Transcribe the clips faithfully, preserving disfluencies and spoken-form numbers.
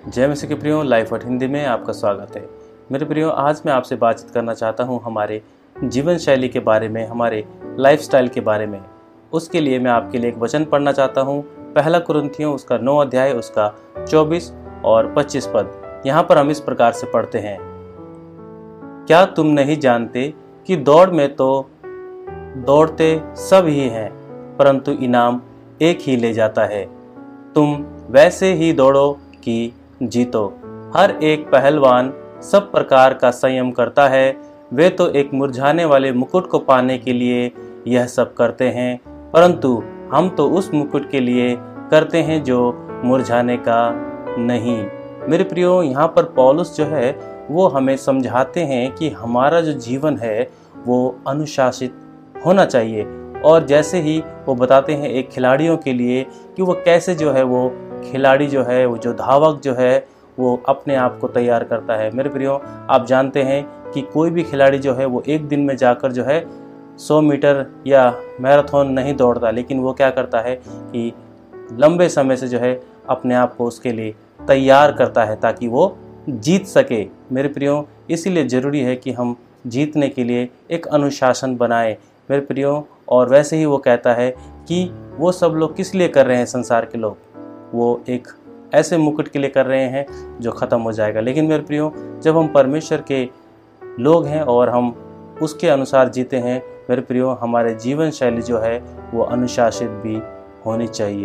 जय मसीह के प्रियो, लाइफ वर्ड हिंदी में आपका स्वागत है। मेरे प्रियो, आज मैं आपसे बातचीत करना चाहता हूँ हमारे जीवन शैली के बारे में, हमारे लाइफस्टाइल के बारे में। उसके लिए मैं आपके लिए एक वचन पढ़ना चाहता हूँ, पहला कुरिन्थियों उसका नौ अध्याय उसका चौबीस और पच्चीस पद। यहाँ पर हम इस प्रकार से पढ़ते हैं, क्या तुम नहीं जानते कि दौड़ में तो दौड़ते सब ही हैं, परंतु इनाम एक ही ले जाता है। तुम वैसे ही दौड़ो कि जीतो। हर एक पहलवान सब प्रकार का संयम करता है। वे तो एक मुरझाने वाले मुकुट को पाने के लिए यह सब करते हैं, परंतु हम तो उस मुकुट के लिए करते हैं जो मुरझाने का नहीं। मेरे प्रियो, यहाँ पर पौलुस जो है वो हमें समझाते हैं कि हमारा जो जीवन है वो अनुशासित होना चाहिए। और जैसे ही वो बताते हैं एक खिलाड़ियों के लिए कि वो कैसे जो है वो खिलाड़ी जो है वो जो धावक जो है वो अपने आप को तैयार करता है। मेरे प्रियो, आप जानते हैं कि कोई भी खिलाड़ी जो है वो एक दिन में जाकर जो है सौ मीटर या मैराथन नहीं दौड़ता, लेकिन वो क्या करता है कि लंबे समय से जो है अपने आप को उसके लिए तैयार करता है ताकि वो जीत सके। मेरे प्रियो, इसीलिए ज़रूरी है कि हम जीतने के लिए एक अनुशासन बनाएं। मेरे प्रियो, और वैसे ही वो कहता है कि वो सब लोग किस लिए कर रहे हैं, संसार के लोग वो एक ऐसे मुकुट के लिए कर रहे हैं जो ख़त्म हो जाएगा। लेकिन मेरे प्रियो, जब हम परमेश्वर के लोग हैं और हम उसके अनुसार जीते हैं, मेरे प्रियो, हमारे जीवन शैली जो है वो अनुशासित भी होनी चाहिए।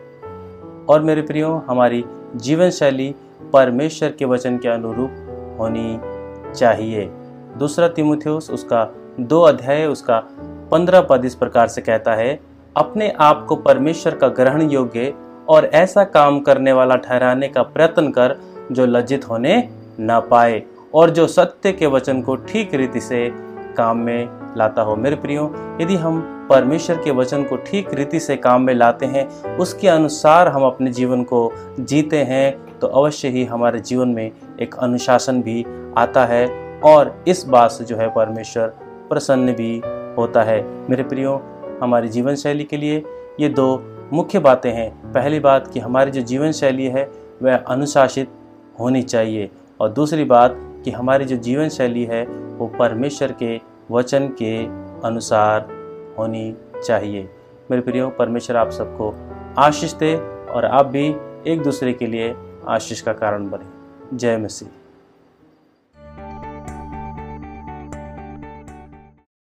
और मेरे प्रियो, हमारी जीवन शैली परमेश्वर के वचन के अनुरूप होनी चाहिए। दूसरा तीमुथियुस उसका दो अध्याय उसका पंद्रह पद इस प्रकार से कहता है, अपने आप को परमेश्वर का ग्रहण योग्य और ऐसा काम करने वाला ठहराने का प्रयत्न कर जो लज्जित होने न पाए और जो सत्य के वचन को ठीक रीति से काम में लाता हो। मेरे प्रियो, यदि हम परमेश्वर के वचन को ठीक रीति से काम में लाते हैं, उसके अनुसार हम अपने जीवन को जीते हैं, तो अवश्य ही हमारे जीवन में एक अनुशासन भी आता है और इस बात से जो है परमेश्वर प्रसन्न भी होता है। मेरे प्रियो, हमारी जीवन शैली के लिए ये दो मुख्य बातें हैं। पहली बात कि हमारी जो जीवन शैली है वह अनुशासित होनी चाहिए, और दूसरी बात कि हमारी जो जीवन शैली है वो परमेश्वर के वचन के अनुसार होनी चाहिए। मेरे प्रियो, परमेश्वर आप सबको आशीष दे और आप भी एक दूसरे के लिए आशीष का कारण बने। जय मसीह।